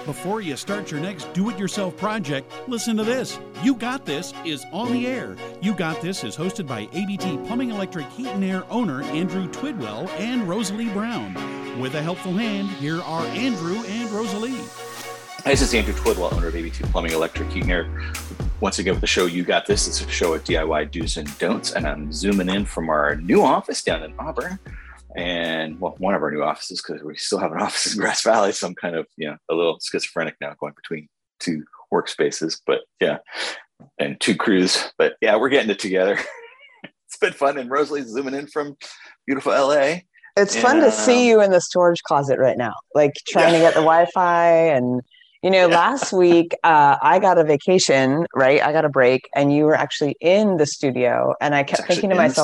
Before you start your next do-it-yourself project, listen to this. You Got This is on the air. You Got This is hosted by ABT Plumbing Electric Heat and Air owner Andrew Twidwell and Rosalie Brown. With a helpful hand, here are Andrew and Rosalie. Hi, this is Andrew Twidwell, owner of ABT Plumbing Electric Heat and Air. Once again with the show You Got This. It's a show of DIY do's and don'ts, and I'm zooming in from our new office down in Auburn. And well, one of our new offices, because we still have an office in Grass Valley, so I'm kind of, a little schizophrenic now, going between two workspaces, but yeah, and two crews, but yeah, we're getting it together. It's been fun, and Rosalie's zooming in from beautiful LA. It's fun to see you in the storage closet right now, like trying to get the Wi-Fi. And last week I got a vacation, right? I got a break, and you were actually in the studio, and I kept thinking to myself,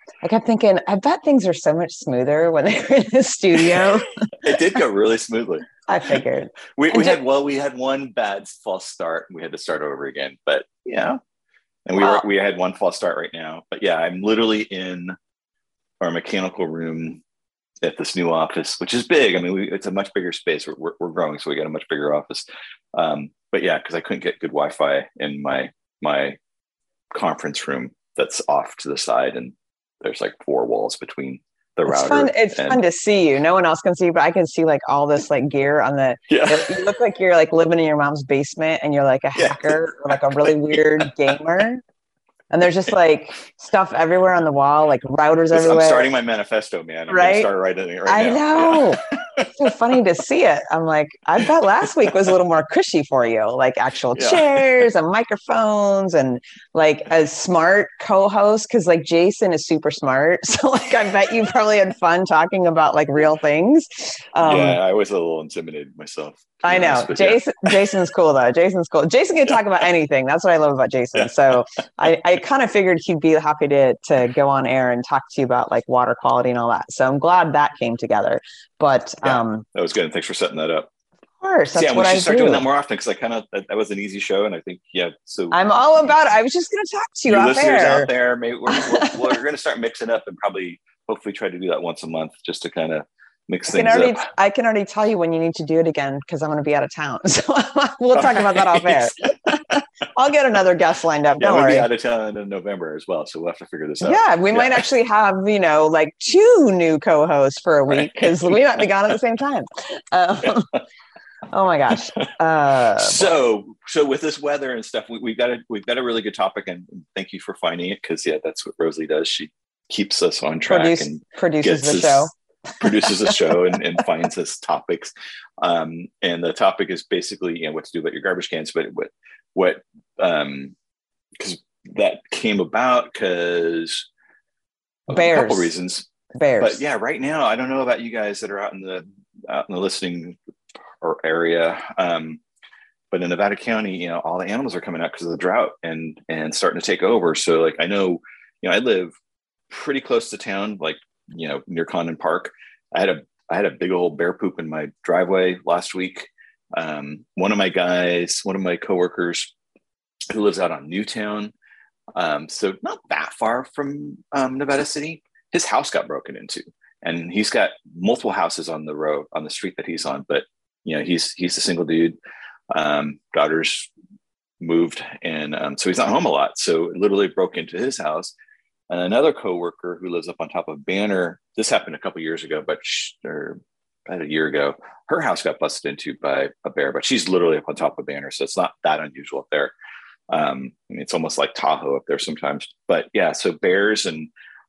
I bet things are so much smoother when they're in the studio. It did go really smoothly. I figured. We had one bad false start. We had to start over again, but yeah. And we had one false start right now. But yeah, I'm literally in our mechanical room at this new office, which is big. I mean, it's a much bigger space. We're growing, so we got a much bigger office. But yeah, because I couldn't get good Wi-Fi in my conference room that's off to the side, and there's like 4 walls between the router. It's fun to see you. No one else can see you, but I can see like all this like gear on the. Yeah. You look like you're like living in your mom's basement, and you're like a hacker or like a really weird gamer. And there's just like stuff everywhere on the wall, like routers everywhere. I'm starting my manifesto, man. I'm going to start writing it right now. I know. Yeah. It's so funny to see it. I'm like, I bet last week was a little more cushy for you, like actual chairs and microphones and like a smart co-host, because like Jason is super smart. So like I bet you probably had fun talking about like real things. I was a little intimidated myself. I know. Jason's cool though. Jason's cool. Jason can talk about anything. That's what I love about Jason. So I kind of figured he'd be happy to go on air and talk to you about like water quality and all that. So I'm glad that came together. But that was good. And thanks for setting that up. Of course. That's what we I should start doing that more often, because that was an easy show. And I think, so I'm all about it. I was just going to talk to you listeners out there. Maybe we're going to start mixing up and hopefully try to do that once a month, just to kind of mix things up. I can already tell you when you need to do it again, because I'm going to be out of town. So we'll talk about that off air. I'll get another guest lined up. Don't worry. We'll be out of town in November as well, so we'll have to figure this out. Yeah, we might actually have, like 2 new co-hosts for a week, because we might be gone at the same time. Oh my gosh. So with this weather and stuff, we've got a really good topic, and thank you for finding it, because that's what Rosalie does. She keeps us on track and produces the show. Produces a show and finds us topics. And the topic is basically, what to do about your garbage cans, but what because that came about because of a couple reasons. Bears. But yeah, right now, I don't know about you guys that are out in the listening or area. But in Nevada County, all the animals are coming out because of the drought and starting to take over. So like, I know, I live pretty close to town, like, near Condon Park. I had a big old bear poop in my driveway last week. One of my coworkers who lives out on Newtown, so not that far from Nevada City, his house got broken into, and he's got multiple houses on the street that he's on. But he's a single dude. Daughters moved, and so he's not home a lot. So it literally broke into his house. And another coworker who lives up on top of Banner, this happened a couple years ago, or about a year ago, her house got busted into by a bear, but she's literally up on top of Banner, so it's not that unusual up there. It's almost like Tahoe up there sometimes. But yeah, so bears, and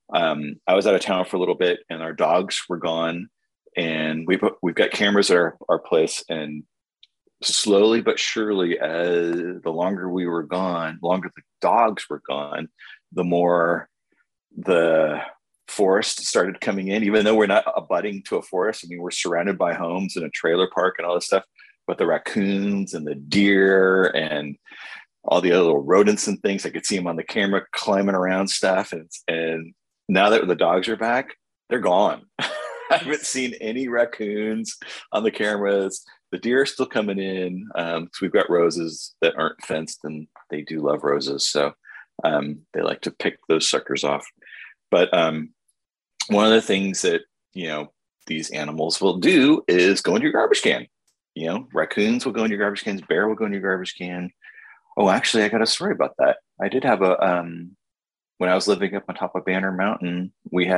I was out of town for a little bit, and our dogs were gone, and we've got cameras at our place, and slowly but surely, the longer we were gone, longer the dogs were gone, the more the forest started coming in, even though we're not abutting to a forest. I mean, we're surrounded by homes and a trailer park and all this stuff, but the raccoons and the deer and all the other little rodents and things, I could see them on the camera climbing around stuff. And now that the dogs are back, they're gone. I haven't seen any raccoons on the cameras. The deer are still coming in, because we've got roses that aren't fenced, and they do love roses. So they like to pick those suckers off. But one of the things that, these animals will do is go into your garbage can. raccoons will go in your garbage cans, bear will go in your garbage can. Oh, actually, I got a story about that. I did have when I was living up on top of Banner Mountain,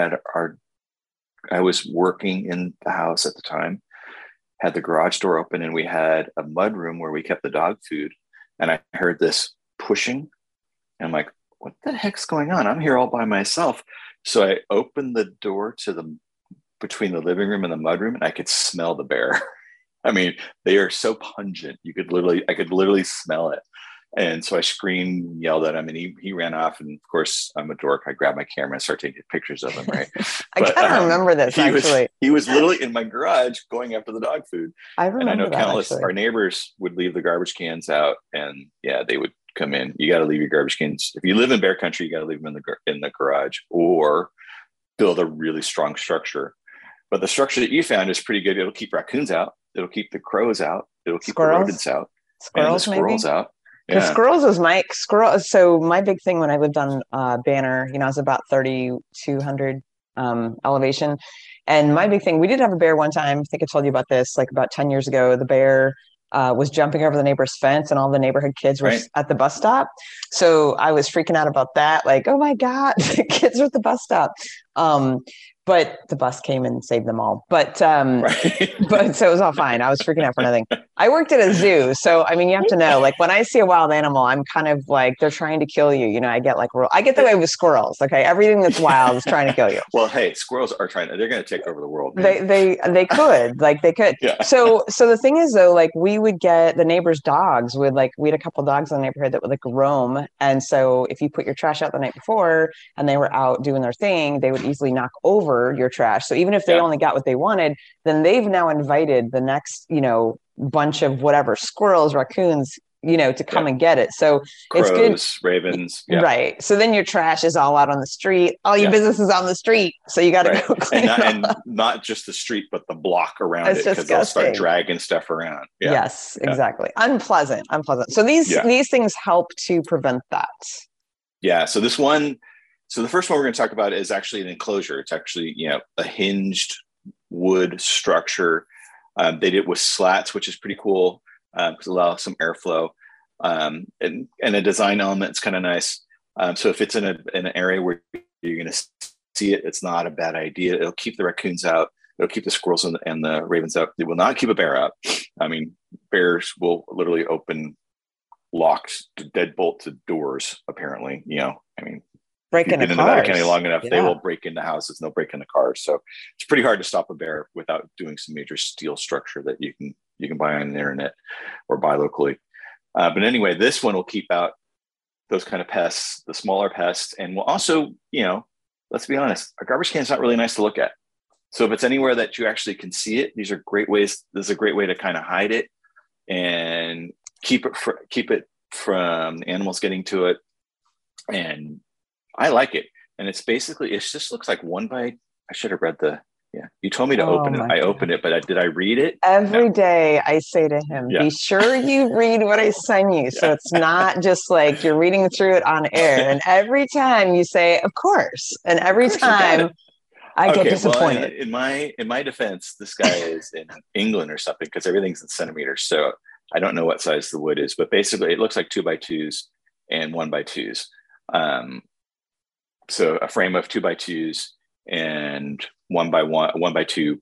I was working in the house at the time, had the garage door open, and we had a mud room where we kept the dog food. And I heard this pushing. And I'm like, what the heck's going on? I'm here all by myself. So I opened the door between the living room and the mud room, and I could smell the bear. I mean, they are so pungent. I could literally smell it. And so I screamed, yelled at him, and he ran off. And of course, I'm a dork. I grabbed my camera and started taking pictures of him. Right. I kind of remember this actually. He was literally in my garage going after the dog food. I remember. And I know countless our neighbors would leave the garbage cans out, and they would come in. You got to leave your garbage cans. If you live in bear country, you got to leave them in the garage, or build a really strong structure. But the structure that you found is pretty good. It'll keep raccoons out. It'll keep the crows out. It'll keep the rodents out. Squirrels, and the squirrels maybe? out. Yeah. The squirrels is so my big thing when I lived on Banner, I was about 3,200 elevation. And my big thing, we did have a bear one time. I think I told you about this, like about 10 years ago. The bear was jumping over the neighbor's fence, and all the neighborhood kids were at the bus stop. So I was freaking out about that. Like, oh my God, the kids are at the bus stop. But the bus came and saved them all. But but so it was all fine. I was freaking out for nothing. I worked at a zoo. So, I mean, you have to know, like when I see a wild animal, I'm kind of like, they're trying to kill you. I get the way with squirrels. Okay. Everything that's wild is trying to kill you. Well, hey, squirrels are they're going to take over the world. They could. Yeah. So the thing is though, like we would get the neighbors' dogs we had a couple dogs in the neighborhood that would like roam. And so if you put your trash out the night before and they were out doing their thing, they would easily knock over your trash. So even if they only got what they wanted, then they've now invited the next, bunch of whatever squirrels, raccoons, to come and get it. So crows, it's good. Ravens. Yeah. Right. So then your trash is all out on the street. All your business is on the street. So you got to go clean and not just the street, but the block around it, because they'll start dragging stuff around. Yeah. Yes, exactly. Unpleasant. So these things help to prevent that. Yeah. So the first one we're going to talk about is actually an enclosure. It's actually, a hinged wood structure. They did it with slats, which is pretty cool because it allows some airflow, and a design element. It's kind of nice. So if it's in an area where you're going to see it, it's not a bad idea. It'll keep the raccoons out. It'll keep the squirrels and the ravens out. It will not keep a bear out. I mean, bears will literally open locks, deadbolt doors. Apparently, break into cars. Nevada County long enough, they will break into houses and they'll break into cars. So it's pretty hard to stop a bear without doing some major steel structure that you can buy on the internet or buy locally. But anyway, this one will keep out those kind of pests, the smaller pests, and will also, let's be honest, a garbage can is not really nice to look at. So if it's anywhere that you actually can see it, these are great ways. This is a great way to kind of hide it and keep it from the animals getting to it. And I like it. And it just looks like I should have read you told me to open it. I opened it, but did I read it? Every day I say to him, be sure you read what I send you. So it's not just like you're reading through it on air. And every time you say, of course. And every time I get disappointed. Well, in my defense, this guy is in England or something because everything's in centimeters. So I don't know what size the wood is, but basically it looks like 2x2s and 1x2s. So a frame of 2x2s and 1x2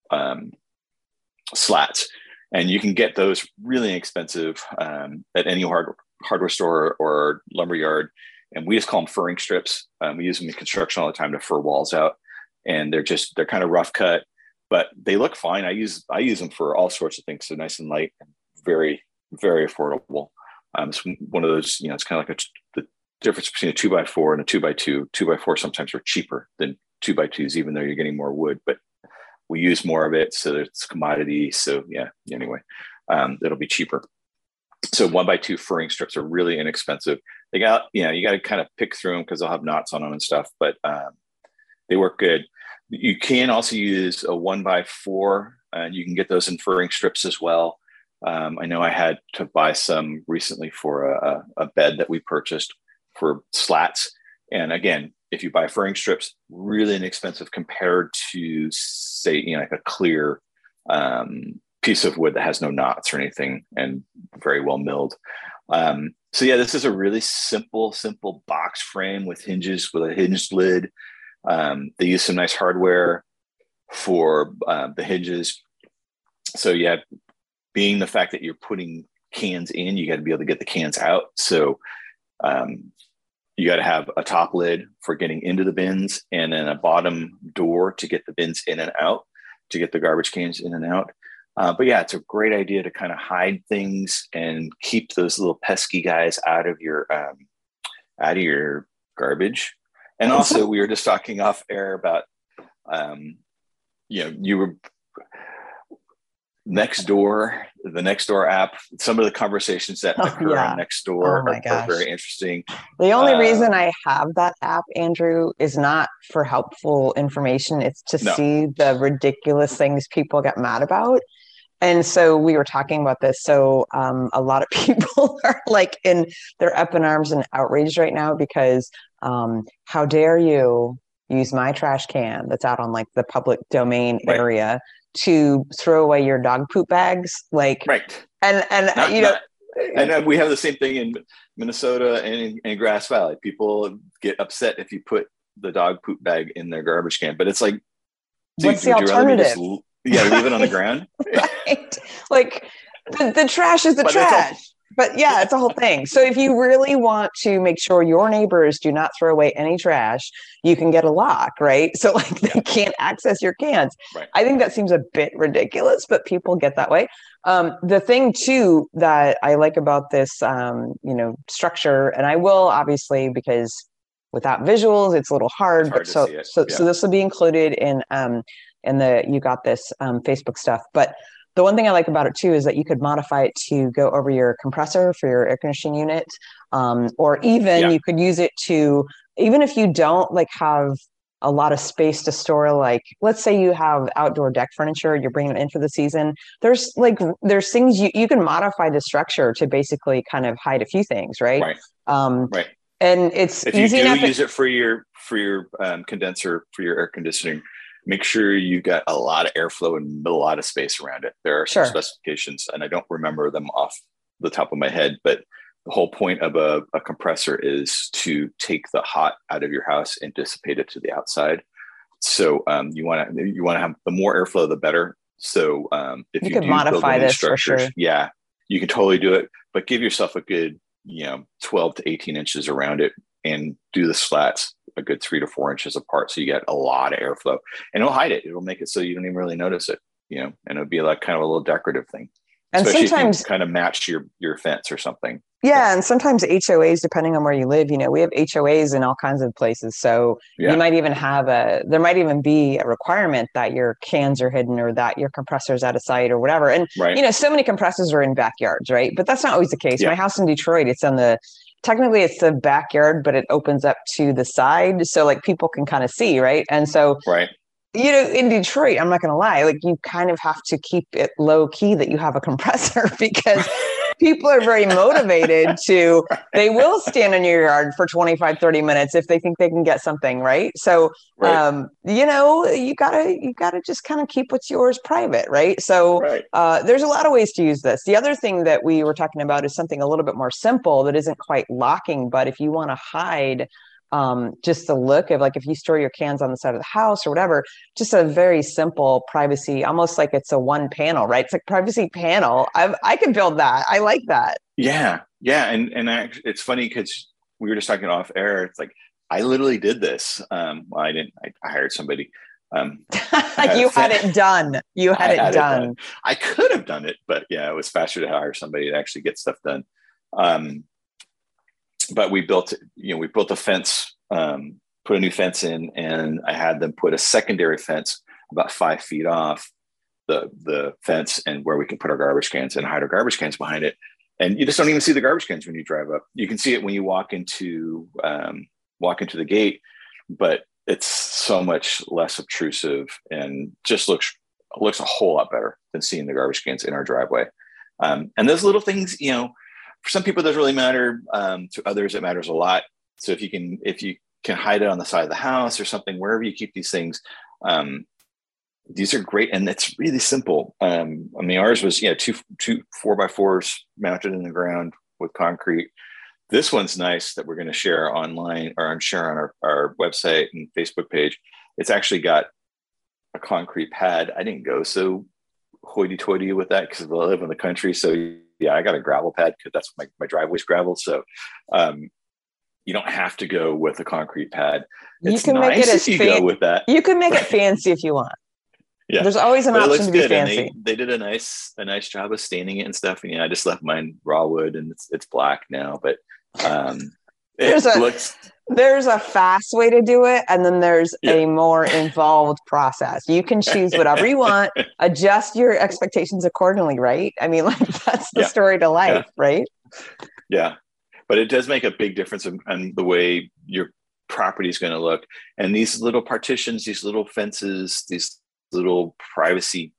slats, and you can get those really inexpensive at any hardware store or lumber yard. And we just call them furring strips. We use them in construction all the time to fur walls out, and they're kind of rough cut, but they look fine. I use them for all sorts of things. So nice and light and very, very affordable. It's one of those, it's kind of like the difference between a 2x4 and a 2x2. 2x4 sometimes are cheaper than 2x2s, even though you're getting more wood, but we use more of it. So it's commodity. So anyway, it'll be cheaper. So 1x2 furring strips are really inexpensive. They got, you got to kind of pick through them because they'll have knots on them and stuff, but they work good. You can also use a 1x4 and you can get those in furring strips as well. I know I had to buy some recently for a bed that we purchased for slats. And again, if you buy furring strips, really inexpensive compared to say, like a clear piece of wood that has no knots or anything and very well milled. So yeah, this is a really simple box frame with hinges with a hinged lid. They use some nice hardware for the hinges. So yeah, being the fact that you're putting cans in, you got to be able to get the cans out. So you got to have a top lid for getting into the bins and then a bottom door to get the bins in and out, to get the garbage cans in and out. But yeah, it's a great idea to kind of hide things and keep those little pesky guys out of your garbage. And also, we were just talking off air about, you were Nextdoor, the Nextdoor app. Some of the conversations that occur on Nextdoor are very interesting. The only reason I have that app, Andrew, is not for helpful information. It's to see the ridiculous things people get mad about. And so we were talking about this. So a lot of people are like they're up in arms and outraged right now because how dare you use my trash can that's out on like the public domain area to throw away your dog poop bags. Like, and we have the same thing in Minnesota and in Grass Valley. People get upset if you put the dog poop bag in their garbage can, but it's like, what's the alternative? Leave it on the ground. Right. Like the trash is the trash. But yeah, it's a whole thing. So if you really want to make sure your neighbors do not throw away any trash, you can get a lock, right? So like they can't access your cans. Right. I think that seems a bit ridiculous, but people get that way. The thing too that I like about this, structure, and I will obviously, because without visuals, it's a little hard. So this will be included in the You Got This Facebook stuff. But the one thing I like about it too is that you could modify it to go over your compressor for your air conditioning unit, or even you could use it to, even if you don't like have a lot of space to store, like let's say you have outdoor deck furniture, you're bringing it in for the season. There's things you can modify the structure to basically kind of hide a few things, right? Right. And it's if easy you enough. Do use it for your condenser for your air conditioning, make sure you got a lot of airflow and a lot of space around it. There are some specifications, and I don't remember them off the top of my head, but the whole point of a compressor is to take the hot out of your house and dissipate it to the outside. So you want to have the more airflow, the better. So if you could modify this for sure. Yeah, you can totally do it, but give yourself a good 12 to 18 inches around it and do the slats a good 3 to 4 inches apart, so you get a lot of airflow, and it'll hide it. It'll make it so you don't even really notice it, and it'll be like kind of a little decorative thing. And especially sometimes if you kind of match your fence or something. Yeah, and sometimes HOAs, depending on where you live, we have HOAs in all kinds of places. So you might even there might even be a requirement that your cans are hidden or that your compressor's out of sight or whatever. And so many compressors are in backyards, right? But that's not always the case. My house in Detroit, technically it's the backyard, but it opens up to the side. So like people can kind of see, right? And so, in Detroit, I'm not going to lie, like you kind of have to keep it low key that you have a compressor because people are very motivated they will stand in your yard for 25, 30 minutes if they think they can get something, right? So, you gotta just kind of keep what's yours private, right? So there's a lot of ways to use this. The other thing that we were talking about is something a little bit more simple that isn't quite locking, but if you want to hide just the look of like if you store your cans on the side of the house or whatever, just a very simple privacy, almost like it's a one panel, right? It's like privacy panel. I can build that. I like that. Yeah. And it's funny because we were just talking off air. It's like, I literally did this. I didn't, I hired somebody. You had it done. You had it done. I could have done it, but it was faster to hire somebody to actually get stuff done. But we built a fence, put a new fence in, and I had them put a secondary fence about 5 feet off the fence and where we can put our garbage cans and hide our garbage cans behind it. And you just don't even see the garbage cans when you drive up. You can see it when you walk into the gate, but it's so much less obtrusive and just looks a whole lot better than seeing the garbage cans in our driveway. And those little things, for some people, it doesn't really matter. To others, it matters a lot. So if you can hide it on the side of the house or something, wherever you keep these things, these are great, and it's really simple. I mean, ours was two 4x4s mounted in the ground with concrete. This one's nice that we're going to share online or share on our website and Facebook page. It's actually got a concrete pad. I didn't go so hoity-toity with that because I live in the country. So yeah, I got a gravel pad because that's my driveway's gravel. So you don't have to go with a concrete pad. You can make it as go with that. You can make it fancy if you want. Yeah, there's always an option to be fancy. And they did a nice job of staining it and stuff. And I just left mine raw wood, and it's black now. But there's a fast way to do it, and then there's a more involved process. You can choose whatever you want, adjust your expectations accordingly, right? I mean, like that's the story to life, right? Yeah, but it does make a big difference in the way your property is going to look. And these little partitions, these little fences, these little privacy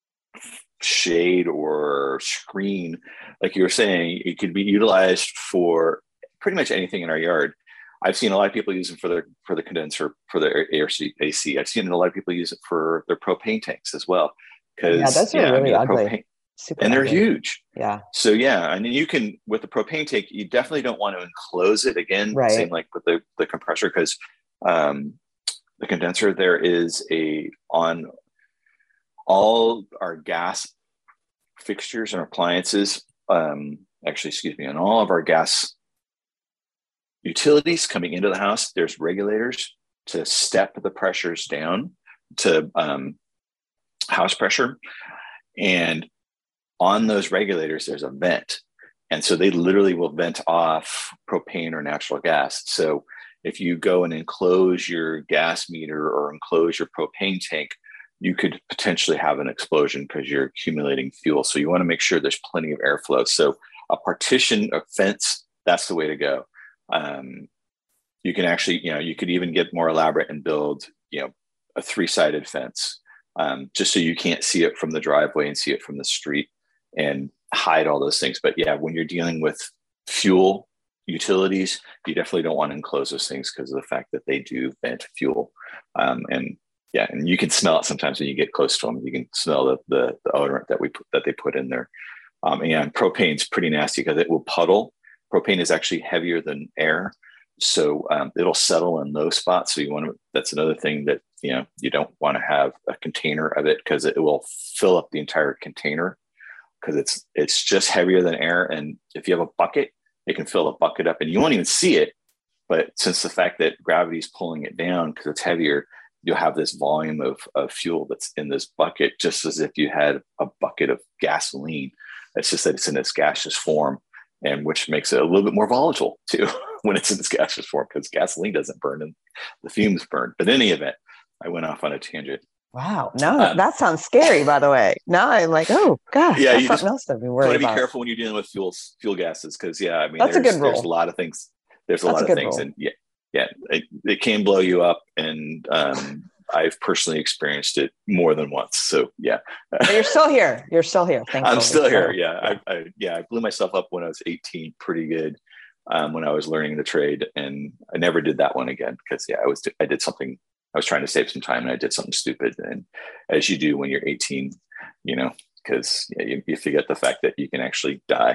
shade or screen, like you were saying, it could be utilized for pretty much anything in our yard. I've seen a lot of people use it for the condenser, for their AC. I've seen a lot of people use it for their propane tanks as well. Because those are really ugly. And they're huge. Yeah. So and you can, with the propane tank, you definitely don't want to enclose it again. Right. Same like with the compressor, because the condenser, there is on all our gas fixtures and appliances, on all of our gas utilities coming into the house, there's regulators to step the pressures down to house pressure. And on those regulators, there's a vent. And so they literally will vent off propane or natural gas. So if you go and enclose your gas meter or enclose your propane tank, you could potentially have an explosion because you're accumulating fuel. So you want to make sure there's plenty of airflow. So a partition, a fence, that's the way to go. You can actually, you could even get more elaborate and build, a 3-sided fence, just so you can't see it from the driveway and see it from the street and hide all those things. But yeah, when you're dealing with fuel utilities, you definitely don't want to enclose those things because of the fact that they do vent fuel. And you can smell it sometimes when you get close to them. You can smell the odorant that they put in there. And propane's pretty nasty because it will puddle. Propane is actually heavier than air, so it'll settle in those spots. So that's another thing that you don't want to have a container of it because it will fill up the entire container because it's just heavier than air. And if you have a bucket, it can fill a bucket up, and you won't even see it. But since the fact that gravity is pulling it down because it's heavier, you'll have this volume of fuel that's in this bucket, just as if you had a bucket of gasoline. It's just that it's in its gaseous form, and which makes it a little bit more volatile too when it's in its gaseous form, because gasoline doesn't burn and the fumes burn. But in any event, I went off on a tangent. Wow. No, that sounds scary, by the way. Now I'm like, oh gosh, yeah, that's something else to be worried about. You want to be careful when you're dealing with fuel gases, because that's a good rule. There's a lot of things. There's a lot of things, rule. And it can blow you up, and I've personally experienced it more than once. So yeah. But you're still here. You're still here. Thankfully. I'm still here. Yeah. I blew myself up when I was 18 pretty good, when I was learning the trade, and I never did that one again because I did something. I was trying to save some time and I did something stupid. And as you do when you're 18, because you forget the fact that you can actually die.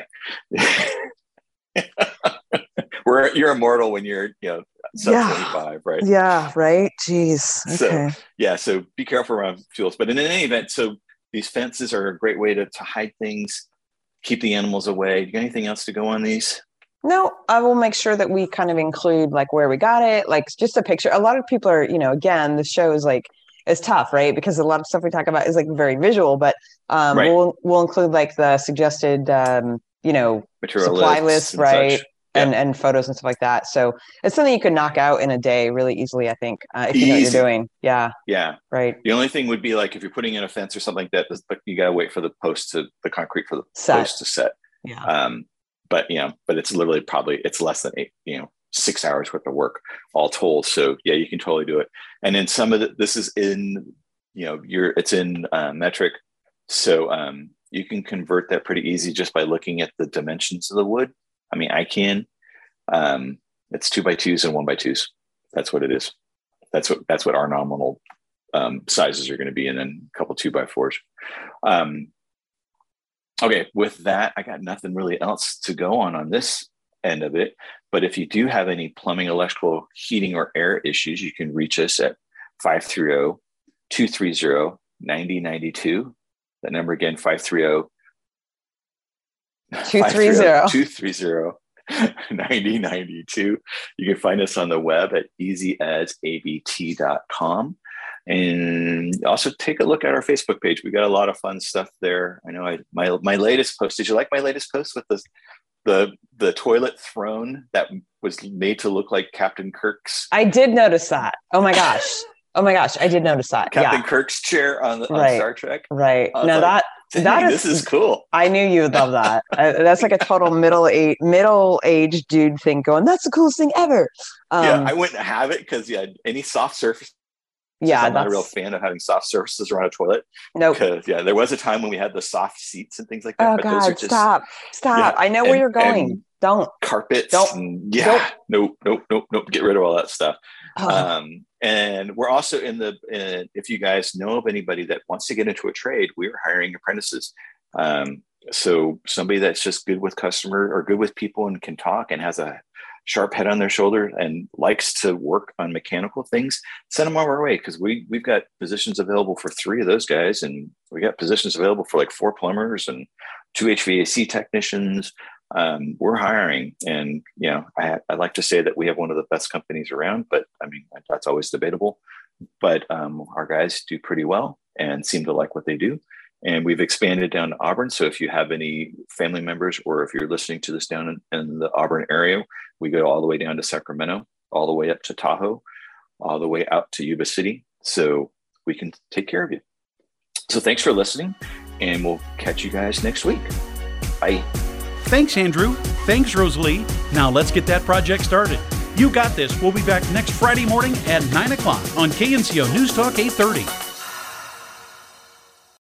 You're immortal when you're 25, right? Yeah, right. Jeez. Okay. So be careful around fuels. But in any event, so these fences are a great way to hide things, keep the animals away. You got anything else to go on these? No, I will make sure that we kind of include like where we got it, like just a picture. A lot of people are, again, the show is like, it's tough, right? Because a lot of stuff we talk about is like very visual, but right. we'll include like the suggested, material supply list, right? And photos and stuff like that. So it's something you could knock out in a day really easily, I think, if you know what you're doing. Yeah. Yeah. Right. The only thing would be like if you're putting in a fence or something like that, you got to wait for the concrete for the post to set. Yeah. But it's literally it's less than 6 hours worth of work all told. So yeah, you can totally do it. And then some of this is in, it's in metric. So you can convert that pretty easy just by looking at the dimensions of the wood. I mean, I can. It's 2x2s and 1x2s. That's what it is. That's what our nominal sizes are going to be, and then a couple 2x4s. Okay, with that, I got nothing really else to go on this end of it. But if you do have any plumbing, electrical, heating, or air issues, you can reach us at 530-230-9092. That number again, 530-230-9092. You can find us on the web at easyasabt.com. And also take a look at our Facebook page. We got a lot of fun stuff there. I know my latest post. Did you like my latest post with the toilet throne that was made to look like Captain Kirk's? I did notice that. Oh my gosh, I did notice that. Captain Kirk's chair on Star Trek. Right. Now like, this is cool. I knew you would love that. That's like a total middle-aged dude thing going, that's the coolest thing ever. I wouldn't have it because any soft surface. I'm not a real fan of having soft surfaces around a toilet. No, because there was a time when we had the soft seats and things like that. Oh God, those are just, stop! Yeah, I know where you're going. Don't carpets. Don't. Nope. Get rid of all that stuff. And we're also if you guys know of anybody that wants to get into a trade, we're hiring apprentices. So somebody that's just good with customer or good with people and can talk and has a sharp head on their shoulder and likes to work on mechanical things, send them our way, because we've got positions available for 3 of those guys, and we got positions available for like 4 plumbers and 2 HVAC technicians. We're hiring, and I like to say that we have one of the best companies around, but I mean that's always debatable. But our guys do pretty well and seem to like what they do. And we've expanded down to Auburn. So if you have any family members, or if you're listening to this down in the Auburn area, we go all the way down to Sacramento, all the way up to Tahoe, all the way out to Yuba City. So we can take care of you. So thanks for listening, and we'll catch you guys next week. Bye. Thanks, Andrew. Thanks, Rosalie. Now let's get that project started. You got this. We'll be back next Friday morning at 9 o'clock on KNCO News Talk 830.